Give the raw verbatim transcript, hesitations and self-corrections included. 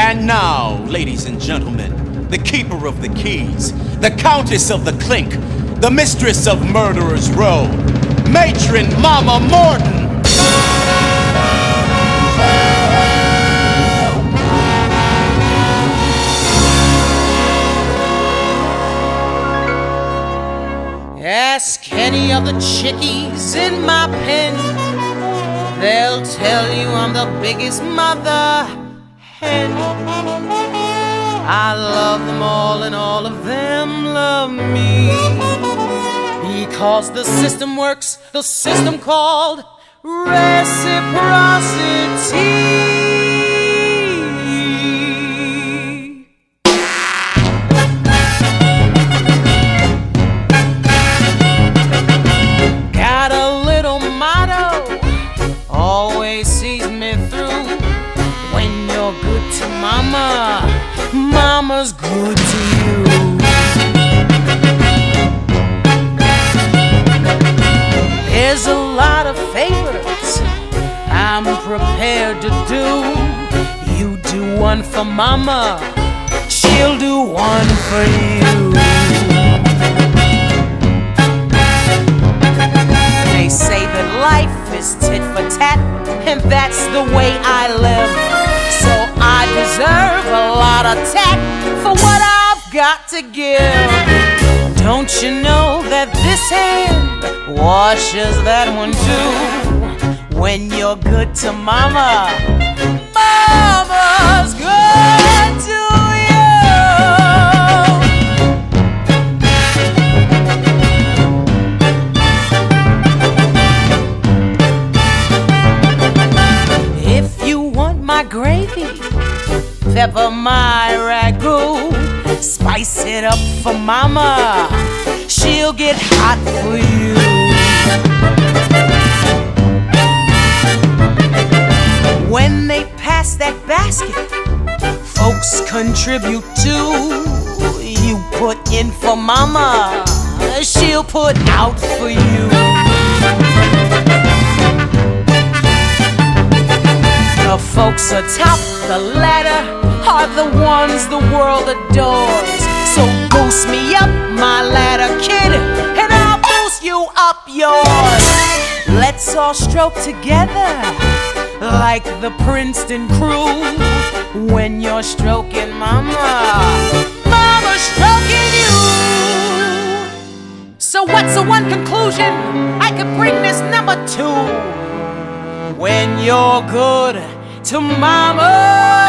And now, ladies and gentlemen, the keeper of the keys, the countess of the clink, the mistress of Murderers Row, Matron Mama Morton. Ask any of the chickies in my pen, they'll tell you I'm the biggest mother hen. I love them all and all of them love me, because the system works, the system called reciprocity. Got a little motto, always sees me through. When you're good to mama, mama's good to you. There's a lot of favors I'm prepared to do. You do one for mama, she'll do one for you. They say that life is tit for tat, and that's the way I live. So I deserve a lot of tact for what I've got to give. Don't you know that this hand washes that one too? When you're good to mama, mama's good to gravy, pepper my ragu, spice it up for mama, she'll get hot for you. When they pass that basket, folks contribute too. You put in for mama, she'll put out for you. The folks atop the ladder are the ones the world adores. So boost me up my ladder, kid, and I'll boost you up yours. Let's all stroke together like the Princeton crew. When you're stroking mama, mama's stroking you. So what's the one conclusion I could bring this number two? When you're good to mama,